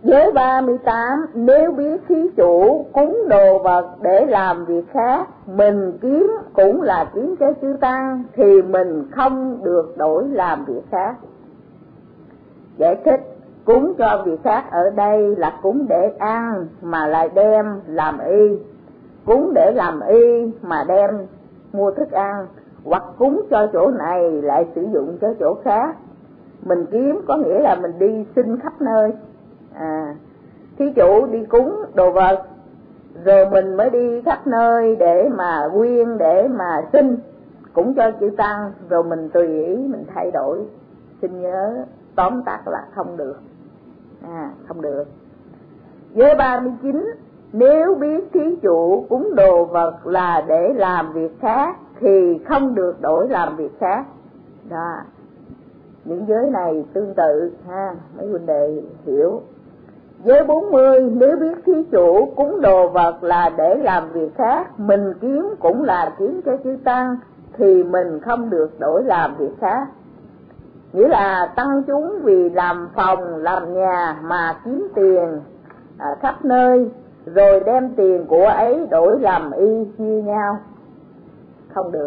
Giới 38, nếu biết thí chủ cúng đồ vật để làm việc khác, mình kiếm cũng là kiếm cho chư tăng, thì mình không được đổi làm việc khác. Giải thích, cúng cho việc khác ở đây là cúng để ăn mà lại đem làm y, cúng để làm y mà đem mua thức ăn, hoặc cúng cho chỗ này lại sử dụng cho chỗ khác. Mình kiếm có nghĩa là mình đi xin khắp nơi. Thí chủ đi cúng đồ vật, rồi mình mới đi khắp nơi để mà quyên, để mà xin cúng cho chư tăng, rồi mình tùy ý mình thay đổi. Xin nhớ tóm tắt là không được. Không được. Giới 39, nếu biết thí chủ cúng đồ vật là để làm việc khác, thì không được đổi làm việc khác. Đó. Những giới này tương tự ha, mấy huynh đệ hiểu. Giới 40, nếu biết thí chủ cúng đồ vật là để làm việc khác, mình kiếm cũng là kiếm cho chư tăng, thì mình không được đổi làm việc khác. Nghĩa là tăng chúng vì làm phòng, làm nhà mà kiếm tiền khắp nơi, rồi đem tiền của ấy đổi làm y chia nhau. Không được.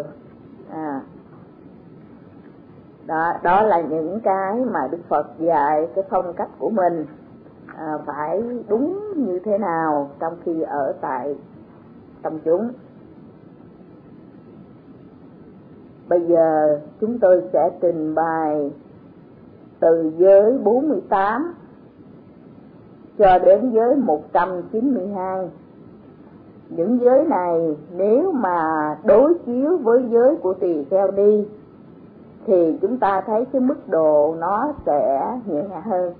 Đó là những cái mà Đức Phật dạy cái phong cách của mình phải đúng như thế nào trong khi ở tại tâm chúng. Bây giờ chúng tôi sẽ trình bày từ giới 48 cho đến giới 192. Những giới này nếu mà đối chiếu với giới của tỳ kheo ni thì chúng ta thấy cái mức độ nó sẽ nhẹ hơn.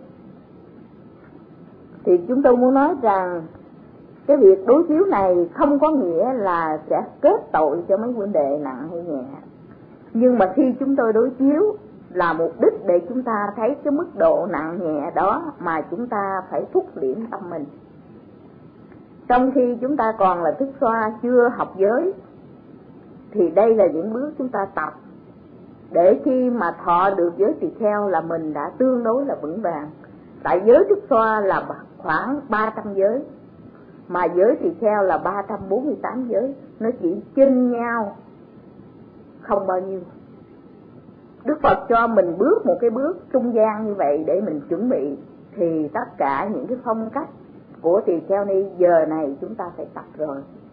Thì chúng tôi muốn nói rằng cái việc đối chiếu này không có nghĩa là sẽ kết tội cho mấy vấn đề nặng hay nhẹ. Nhưng mà khi chúng tôi đối chiếu là mục đích để chúng ta thấy cái mức độ nặng nhẹ đó mà chúng ta phải thúc liễm tâm mình. Trong khi chúng ta còn là thức xoa chưa học giới, thì đây là những bước chúng ta tập để khi mà thọ được giới tỳ kheo là mình đã tương đối là vững vàng. Tại giới thức xoa là khoảng 300 giới, mà giới tỳ kheo là 348 giới, nó chỉ chênh nhau không bao nhiêu. Đức Phật cho mình bước một cái bước trung gian như vậy để mình chuẩn bị, thì tất cả những cái phong cách của tỳ kheo ni giờ này chúng ta phải tập rồi.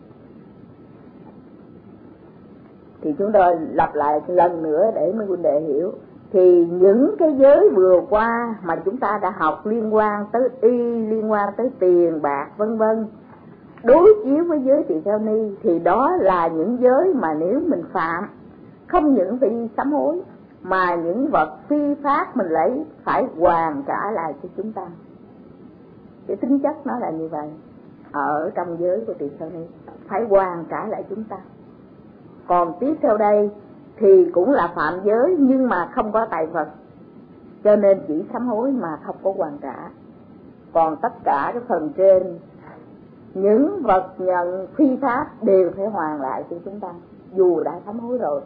Thì chúng tôi lặp lại lần nữa để mấy huynh đệ hiểu. Thì những cái giới vừa qua mà chúng ta đã học liên quan tới y, liên quan tới tiền bạc vân vân, đối chiếu với giới tỳ kheo ni thì đó là những giới mà nếu mình phạm không những phải đi sám hối, mà những vật phi pháp mình lấy phải hoàn trả lại cho chúng ta. Cái tính chất nó là như vậy. Ở trong giới của tỳ kheo ni phải hoàn trả lại chúng ta. Còn tiếp theo đây thì cũng là phạm giới nhưng mà không có tài vật, cho nên chỉ sám hối mà không có hoàn trả. Còn tất cả cái phần trên, những vật nhận phi pháp đều phải hoàn lại cho chúng ta dù đã sám hối rồi.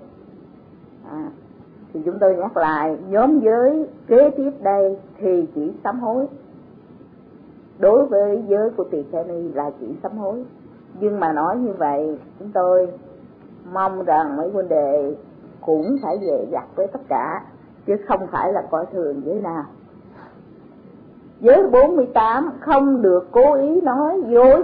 Thì chúng tôi nhắc lại, nhóm giới kế tiếp đây thì chỉ sám hối. Đối với giới của tỳ kheo ni là chỉ sám hối. Nhưng mà nói như vậy, chúng tôi mong rằng mấy huynh đệ cũng phải dè dặt với tất cả, chứ không phải là coi thường giới nào. Giới 48, không được cố ý nói dối.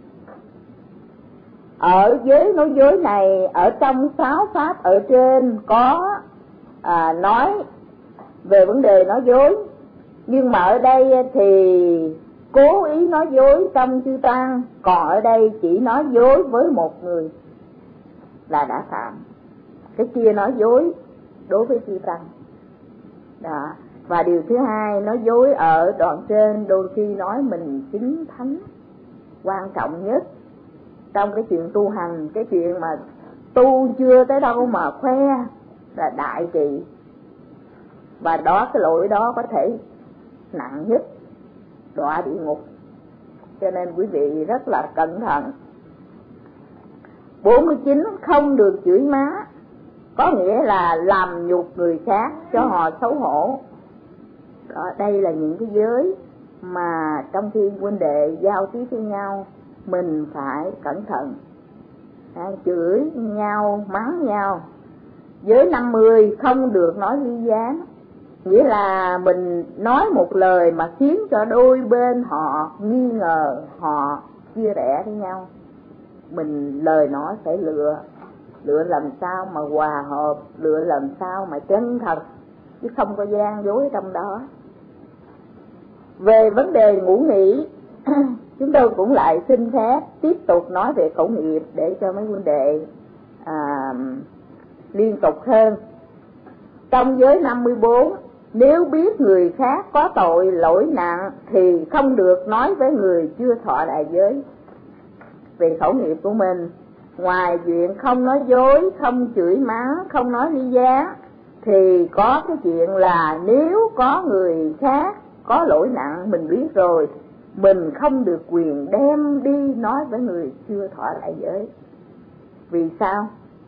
Ở giới nói dối này, ở trong 6 pháp ở trên có nói về vấn đề nói dối, nhưng mà ở đây thì cố ý nói dối trong chư tăng, còn ở đây chỉ nói dối với một người là đã phạm. Cái kia nói dối đối với chư tăng đó. Và điều thứ hai, nói dối ở đoạn trên đôi khi nói mình chính thánh. Quan trọng nhất trong cái chuyện tu hành, cái chuyện mà tu chưa tới đâu mà khoe là đại trị, và đó cái lỗi đó có thể nặng nhất, đọa địa ngục. Cho nên quý vị rất là cẩn thận. 49, không được chửi má, có nghĩa là làm nhục người khác cho họ xấu hổ. Đó, đây là những cái giới mà trong khi huynh đệ giao tiếp với nhau mình phải cẩn thận. Chửi nhau, mắng nhau. Giới 50 không được nói ly gián, nghĩa là mình nói một lời mà khiến cho đôi bên họ nghi ngờ, họ chia rẽ với nhau. Mình lời nói phải lựa làm sao mà hòa hợp, lựa làm sao mà chân thật, chứ không có gian dối trong đó. Về vấn đề ngủ nghỉ, chúng tôi cũng lại xin phép tiếp tục nói về khẩu nghiệp để cho mấy huynh đệ liên tục hơn. Trong giới 54, nếu biết người khác có tội lỗi nặng thì không được nói với người chưa thọ đại giới. Về khẩu nghiệp của mình, ngoài chuyện không nói dối, không chửi mắng, không nói ly gián, thì có cái chuyện là nếu có người khác có lỗi nặng mình biết rồi, mình không được quyền đem đi nói với người chưa thọ đại giới. Vì sao?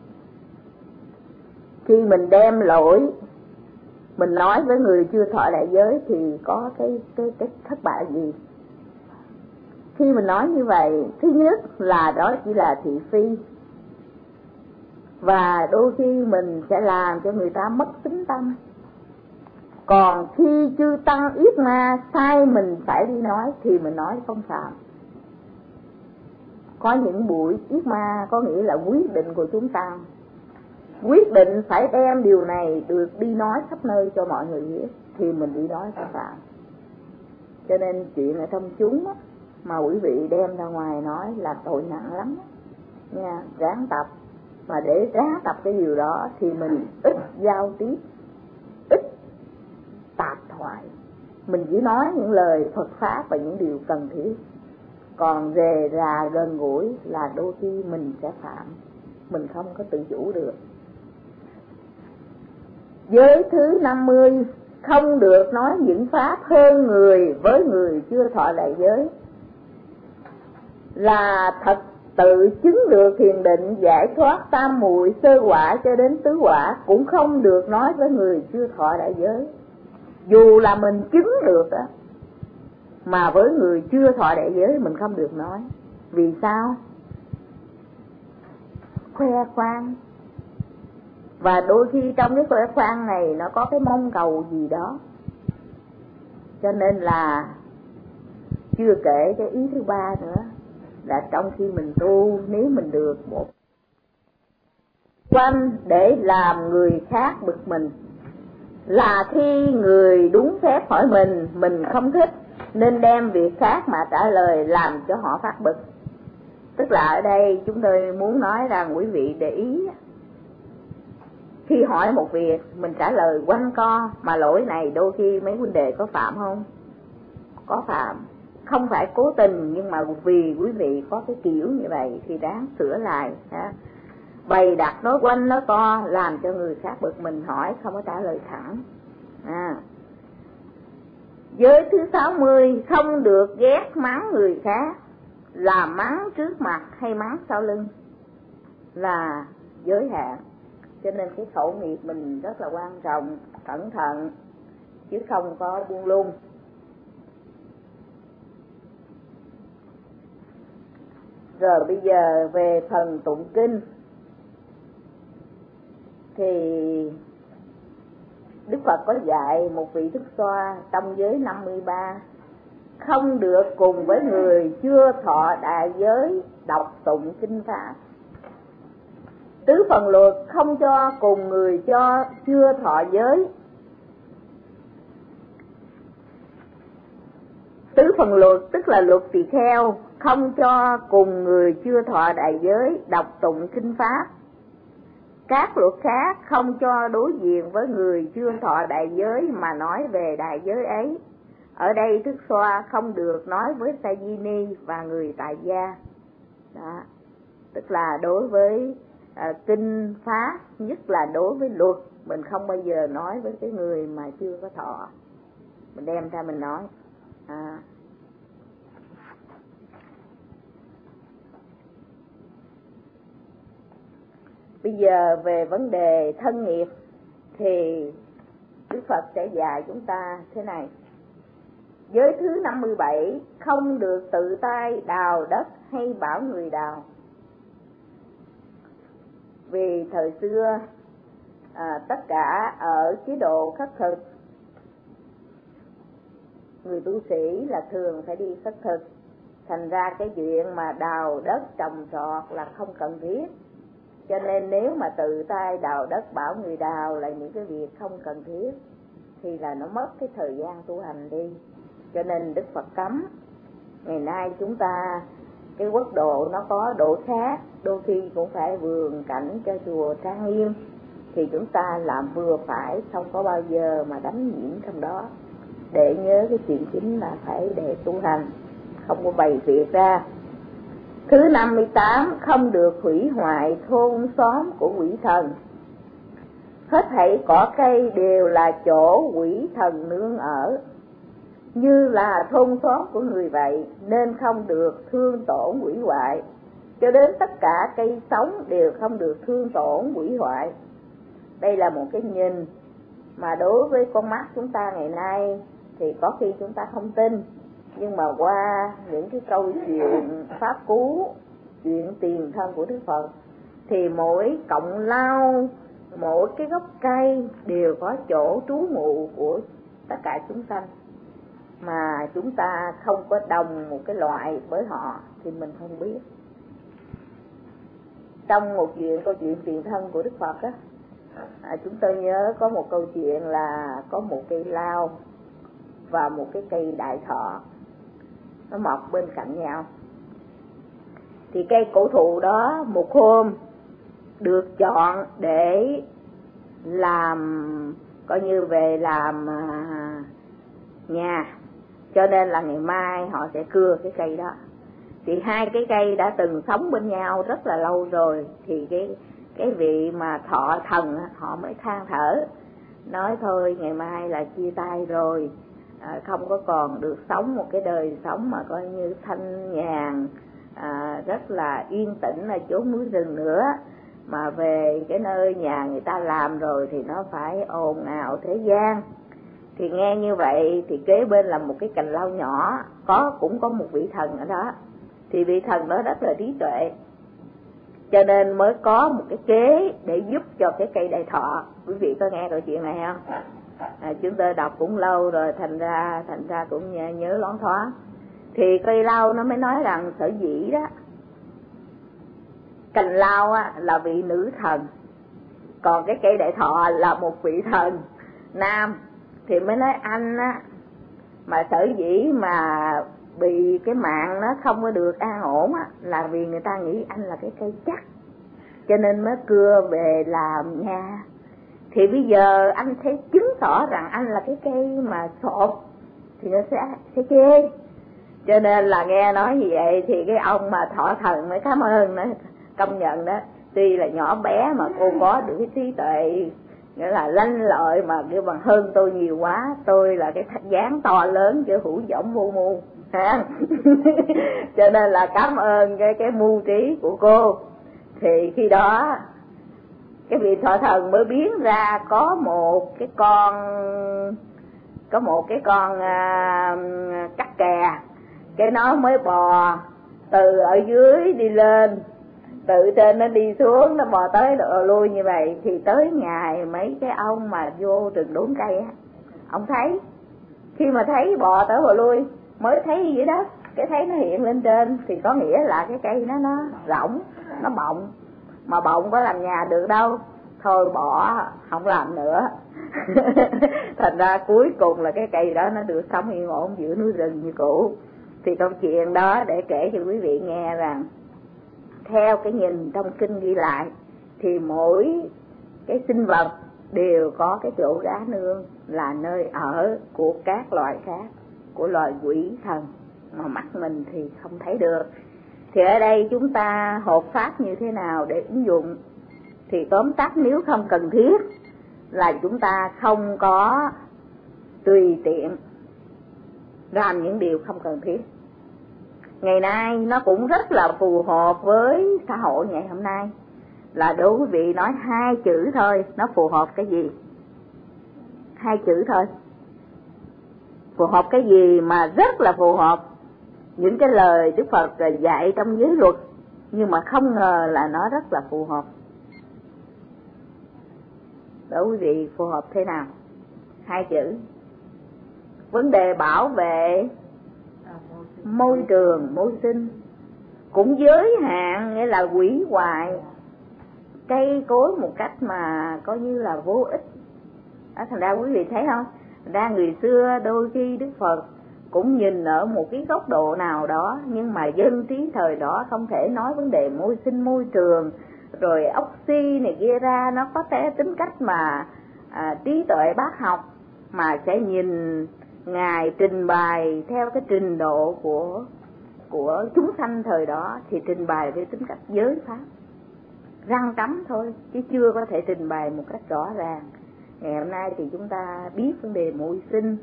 Khi mình đem lỗi mình nói với người chưa thọ đại giới thì có cái thất bại gì? Khi mình nói như vậy, thứ nhất là đó chỉ là thị phi, và đôi khi mình sẽ làm cho người ta mất tín tâm. Còn khi chư tăng yết ma sai mình phải đi nói thì mình nói không phạm. Có những buổi yết ma có nghĩa là quyết định của chúng tăng, quyết định phải đem điều này được đi nói khắp nơi cho mọi người biết thì mình đi nói không phạm. Cho nên chuyện ở trong chúng mà quý vị đem ra ngoài nói là tội nặng lắm nha. Ráng tập, mà để ráng tập cái điều đó thì mình ít giao tiếp, ít tạp thoại, mình chỉ nói những lời Phật pháp và những điều cần thiết. Còn về là gần gũi là đôi khi mình sẽ phạm, mình không có tự chủ được. Giới thứ 50, không được nói những pháp hơn người với người chưa thọ đại giới. Là thật tự chứng được thiền định, giải thoát tam muội sơ quả cho đến tứ quả cũng không được nói với người chưa thọ đại giới. Dù là mình chứng được đó, mà với người chưa thọ đại giới mình không được nói. Vì sao? Khoe khoang. Và đôi khi trong cái khoe khoang này nó có cái mong cầu gì đó. Cho nên là chưa kể cái ý thứ ba nữa, là trong khi mình tu, nếu mình được một quanh để làm người khác bực mình, là khi người đúng phép hỏi mình không thích nên đem việc khác mà trả lời làm cho họ phát bực. Tức là ở đây chúng tôi muốn nói rằng quý vị để ý, khi hỏi một việc mình trả lời quanh co, mà lỗi này đôi khi mấy huynh đệ có phạm không? Có phạm, không phải cố tình, nhưng mà vì quý vị có cái kiểu như vậy thì ráng sửa lại. Bày đặt nói quanh nói co làm cho người khác bực mình, hỏi không có trả lời thẳng. Giới thứ 60, không được ghét mắng người khác, là mắng trước mặt hay mắng sau lưng là giới hạn. Cho nên cái khẩu nghiệp mình rất là quan trọng, cẩn thận chứ không có buông lung. Rồi bây giờ về phần tụng kinh thì Đức Phật có dạy một vị Thức Xoa trong giới 53 không được cùng với người chưa thọ đại giới đọc tụng kinh pháp. Tứ phần luật không cho cùng người cho chưa thọ giới. Tứ phần luật tức là luật tỳ kheo, không cho cùng người chưa thọ đại giới đọc tụng kinh pháp. Các luật khác không cho đối diện với người chưa thọ đại giới mà nói về đại giới ấy. Ở đây Thức Xoa không được nói với sa di ni và người tại gia. Đó. Tức là đối với kinh pháp, nhất là đối với luật, mình không bao giờ nói với cái người mà chưa có thọ. Mình đem ra mình nói. Bây giờ về vấn đề thân nghiệp thì Đức Phật sẽ dạy chúng ta thế này. Giới thứ 57, không được tự tay đào đất hay bảo người đào. Vì thời xưa tất cả ở chế độ khất thực, người tu sĩ là thường phải đi khất thực, thành ra cái chuyện mà đào đất trồng trọt là không cần thiết. Cho nên nếu mà tự tay đào đất bảo người đào là những cái việc không cần thiết thì là nó mất cái thời gian tu hành đi. Cho nên Đức Phật cấm. Ngày nay chúng ta cái quốc độ nó có độ khác, đôi khi cũng phải vườn cảnh cho chùa trang nghiêm, thì chúng ta làm vừa phải, không có bao giờ mà đắm nhiễm trong đó. Để nhớ cái chuyện chính là phải để tu hành, không có bày việc ra. Thứ 58, không được hủy hoại thôn xóm của quỷ thần. Hết thảy cỏ cây đều là chỗ quỷ thần nương ở, như là thôn xóm của người vậy, nên không được thương tổn hủy hoại. Cho đến tất cả cây sống đều không được thương tổn hủy hoại. Đây là một cái nhìn mà đối với con mắt chúng ta ngày nay thì có khi chúng ta không tin, nhưng mà qua những cái câu chuyện pháp cú, chuyện tiền thân của Đức Phật, thì mỗi cọng lau, mỗi cái gốc cây đều có chỗ trú ngụ của tất cả chúng sanh, mà chúng ta không có đồng một cái loại với họ thì mình không biết. Trong một câu chuyện tiền thân của Đức Phật á, chúng tôi nhớ có một câu chuyện là có một cây lao và một cái cây đại thọ, nó mọc bên cạnh nhau. Thì cây cổ thụ đó một hôm được chọn để làm, coi như về làm nhà, cho nên là ngày mai họ sẽ cưa cái cây đó. Thì hai cái cây đã từng sống bên nhau rất là lâu rồi, thì cái vị mà thọ thần họ mới than thở, nói thôi ngày mai là chia tay rồi, không có còn được sống một cái đời sống mà coi như thanh nhàn, rất là yên tĩnh ở chốn núi rừng nữa, mà về cái nơi nhà người ta làm rồi thì nó phải ồn ào thế gian. Thì nghe như vậy thì kế bên là một cái cành lau nhỏ, cũng có một vị thần ở đó. Thì vị thần đó rất là trí tuệ, cho nên mới có một cái kế để giúp cho cái cây đại thọ. Quý vị có nghe câu chuyện này không? Chúng tôi đọc cũng lâu rồi, thành ra cũng nhớ loáng thoáng. Thì cây lau nó mới nói rằng sở dĩ đó, cành lau là vị nữ thần, còn cái cây đại thọ là một vị thần nam. Thì mới nói anh á, mà sở dĩ mà bị cái mạng nó không có được an ổn á, là vì người ta nghĩ anh là cái cây chắc, cho nên mới cưa về làm nha. Thì bây giờ anh sẽ chứng tỏ rằng anh là cái cây mà sột thì nó sẽ chê. Cho nên là nghe nói như vậy thì cái ông mà thọ thần mới cảm ơn đó, công nhận đó, tuy là nhỏ bé mà cô có được cái trí tuệ, nghĩa là lanh lợi mà kêu bằng hơn tôi nhiều quá. Tôi là cái dáng to lớn chứ hữu dõng vô mưu ha. Cho nên là cảm ơn cái mưu trí của cô. Thì khi đó cái vị thọ thần mới biến ra có một cái con cắt kè, cái nó mới bò từ ở dưới đi lên, từ trên nó đi xuống, nó bò tới lui như vậy. Thì tới ngày mấy cái ông mà vô rừng đốn cây á, ông thấy, khi mà thấy bò tới bò lui mới thấy dưới đất, cái thấy nó hiện lên trên thì có nghĩa là cái cây nó rỗng, nó bọng, mà bọng có làm nhà được đâu, thôi bỏ không làm nữa. Thành ra cuối cùng là cái cây đó nó được sống yên ổn giữa núi rừng như cũ. Thì câu chuyện đó để kể cho quý vị nghe rằng theo cái nhìn trong kinh ghi lại thì mỗi cái sinh vật đều có cái chỗ gá nương, là nơi ở của các loài khác, của loài quỷ thần mà mắt mình thì không thấy được. Thì ở đây chúng ta hộ pháp như thế nào để ứng dụng? Thì tóm tắt, nếu không cần thiết là chúng ta không có tùy tiện làm những điều không cần thiết. Ngày nay nó cũng rất là phù hợp với xã hội ngày hôm nay, là đối với vị nói hai chữ thôi, nó phù hợp cái gì? Hai chữ thôi, Phù hợp cái gì mà rất là phù hợp những cái lời Đức Phật dạy trong giới luật, nhưng mà không ngờ là nó rất là phù hợp. Đó quý vị, phù hợp thế nào? 2 chữ. Vấn đề bảo vệ môi trường, môi sinh cũng giới hạn, nghĩa là hủy hoại cây cối một cách mà coi như là vô ích. Thành ra quý vị thấy không, ra người xưa đôi khi Đức Phật cũng nhìn ở một cái góc độ nào đó, nhưng mà dân trí thời đó không thể nói vấn đề môi sinh môi trường rồi oxy này kia ra, nó có thể tính cách mà trí tuệ bác học, mà sẽ nhìn Ngài trình bày theo cái trình độ của chúng sanh thời đó, thì trình bày với tính cách giới pháp, răng cấm thôi, chứ chưa có thể trình bày một cách rõ ràng. Ngày hôm nay thì chúng ta biết vấn đề môi sinh.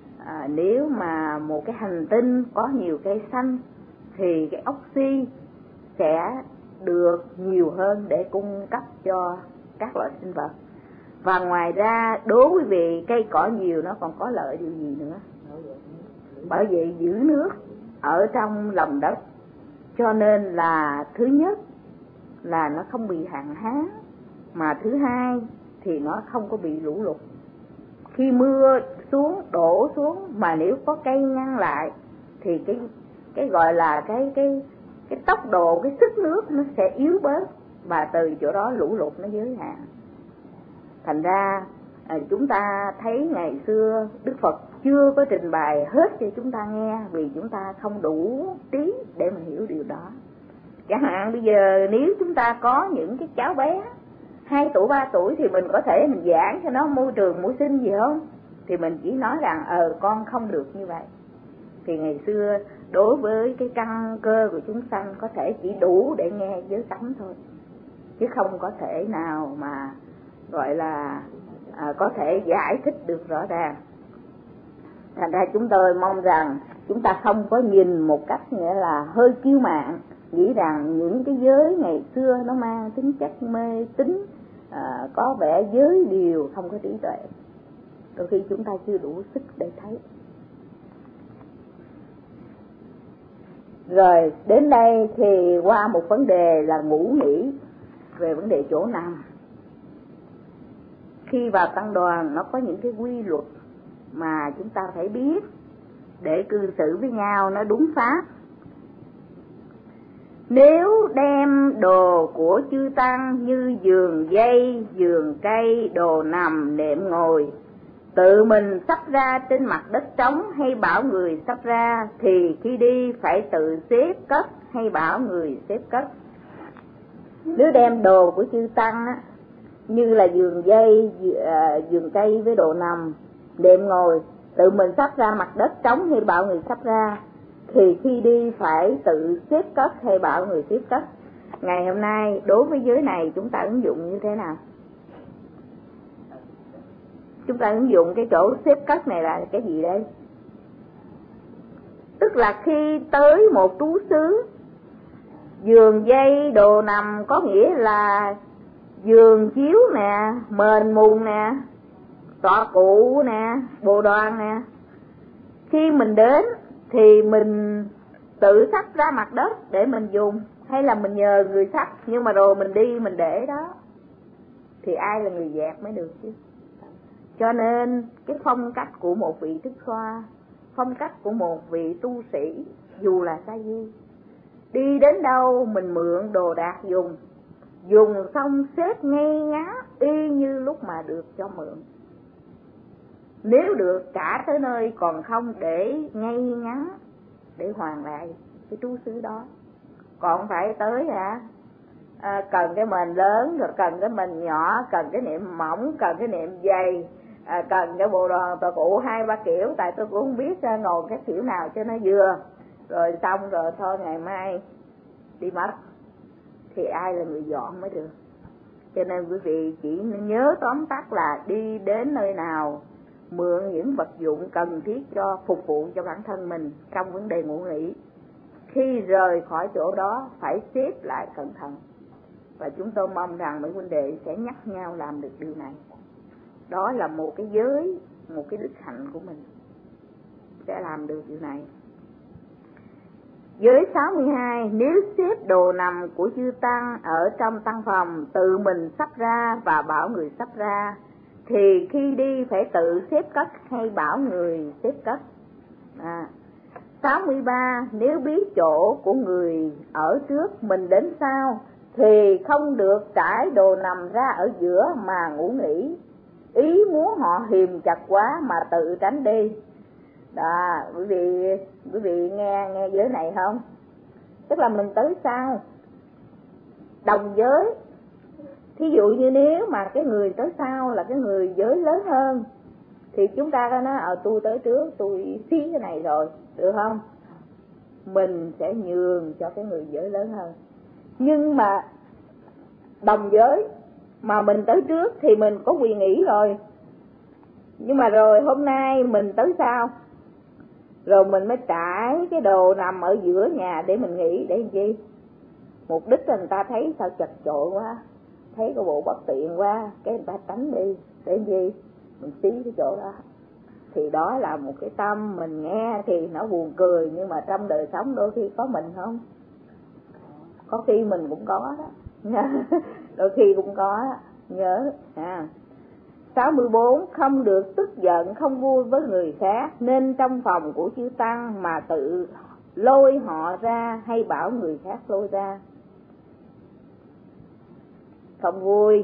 Nếu mà một cái hành tinh có nhiều cây xanh thì cái oxy sẽ được nhiều hơn để cung cấp cho các loại sinh vật. Và ngoài ra, đối với vị cây cỏ nhiều nó còn có lợi điều gì nữa? Bởi vậy giữ nước ở trong lòng đất. Cho nên là thứ nhất là nó không bị hạn hán, mà thứ hai thì nó không có bị lũ lụt. Khi mưa xuống, đổ xuống mà nếu có cây ngăn lại thì cái gọi là cái tốc độ, cái sức nước nó sẽ yếu bớt, và từ chỗ đó lũ lụt nó giới hạn. Thành ra chúng ta thấy ngày xưa Đức Phật chưa có trình bày hết cho chúng ta nghe, vì chúng ta không đủ trí để mà hiểu điều đó. Chẳng hạn bây giờ nếu chúng ta có những cái cháu bé 2 tuổi 3 tuổi thì mình có thể mình giảng cho nó môi trường môi sinh gì không? Thì mình chỉ nói rằng con không được như vậy. Thì ngày xưa đối với cái căn cơ của chúng sanh có thể chỉ đủ để nghe giới cấm thôi, chứ không có thể nào mà gọi là có thể giải thích được rõ ràng. Thành ra chúng tôi mong rằng chúng ta không có nhìn một cách nghĩa là hơi kiêu mạn, nghĩ rằng những cái giới ngày xưa nó mang tính chất mê tín, có vẻ giới điều không có trí tuệ. Đôi khi chúng ta chưa đủ sức để thấy. Rồi đến đây thì qua một vấn đề là ngủ nghỉ, về vấn đề chỗ nằm. Khi vào tăng đoàn nó có những cái quy luật mà chúng ta phải biết để cư xử với nhau nó đúng pháp. Nếu đem đồ của chư tăng như giường dây, giường cây, đồ nằm, nệm ngồi, tự mình sắp ra trên mặt đất trống hay bảo người sắp ra, thì khi đi phải tự xếp cất hay bảo người xếp cất. Nếu đem đồ của chư tăng á, như là giường dây, giường cây với đồ nằm, đệm ngồi, tự mình sắp ra mặt đất trống hay bảo người sắp ra, thì khi đi phải tự xếp cất hay bảo người xếp cất. Ngày hôm nay đối với giới này chúng ta ứng dụng như thế nào? Chúng ta ứng dụng cái chỗ xếp cất này là cái gì đây? Tức là khi tới một trú xứ, giường dây đồ nằm có nghĩa là giường chiếu nè, mền mùng nè, tọa cụ nè, bồ đoàn nè. Khi mình đến thì mình tự xách ra mặt đất để mình dùng, hay là mình nhờ người xách, nhưng mà rồi mình đi mình để đó thì ai là người dẹp mới được chứ. Cho nên cái phong cách của một vị Thích Xoa, phong cách của một vị tu sĩ dù là sa di, đi đến đâu mình mượn đồ đạc dùng, dùng xong xếp ngay ngắn y như lúc mà được cho mượn. Nếu được trả tới nơi, còn không để ngay ngắn để hoàn lại cái trú xứ đó. Còn phải tới cần cái mền lớn, rồi cần cái mền nhỏ, cần cái nệm mỏng, cần cái nệm dày, cần cái bộ đoàn tọa cụ 2-3 kiểu, tại tôi cũng không biết ngồi cái kiểu nào cho nó vừa. Rồi xong rồi thôi ngày mai đi mất, thì ai là người dọn mới được. Cho nên quý vị chỉ nhớ tóm tắt là đi đến nơi nào mượn những vật dụng cần thiết cho phục vụ cho bản thân mình trong vấn đề ngủ nghỉ. Khi rời khỏi chỗ đó phải xếp lại cẩn thận. Và chúng tôi mong rằng mấy huynh đệ sẽ nhắc nhau làm được điều này. Đó là một cái giới, một cái đức hạnh của mình. sẽ làm được điều này. Giới 62, nếu xếp đồ nằm của chư tăng ở trong tăng phòng, tự mình sắp ra và bảo người sắp ra, thì khi đi phải tự xếp cất hay bảo người xếp cất. 63, nếu biết chỗ của người ở trước mình đến sau, thì không được trải đồ nằm ra ở giữa mà ngủ nghỉ, ý muốn họ hiềm chặt quá mà tự tránh đi. Đó, quý vị nghe giới này không? Tức là mình tới sau, đồng giới. Thí dụ như nếu mà cái người tới sau là cái người giới lớn hơn, thì chúng ta có nói tôi tới trước, tôi xí cái này rồi, được không? Mình sẽ nhường cho cái người giới lớn hơn. Nhưng mà đồng giới mà mình tới trước thì mình có quyền nghỉ rồi. Nhưng mà rồi hôm nay mình tới sau, rồi mình mới trải cái đồ nằm ở giữa nhà để mình nghỉ. Để làm chi? Mục đích là người ta thấy sao chật chội quá, thấy cái bộ bất tiện quá, cái người ta tránh đi. Để làm gì? Mình xí cái chỗ đó. Thì đó là một cái tâm mình nghe thì nó buồn cười, nhưng mà trong đời sống đôi khi có mình không? Có khi mình cũng có đó. Đôi khi cũng có đó. Nhớ 64, không được tức giận, không vui với người khác, nên trong phòng của chư tăng mà tự lôi họ ra hay bảo người khác lôi ra. Không vui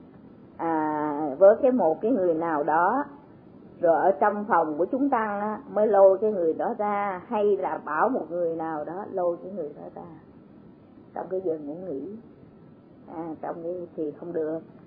với một cái người nào đó, rồi ở trong phòng của chúng tăng á, mới lôi cái người đó ra, hay là bảo một người nào đó lôi cái người đó ra trong cái giờ ngủ nghỉ. Trong cái thì không được.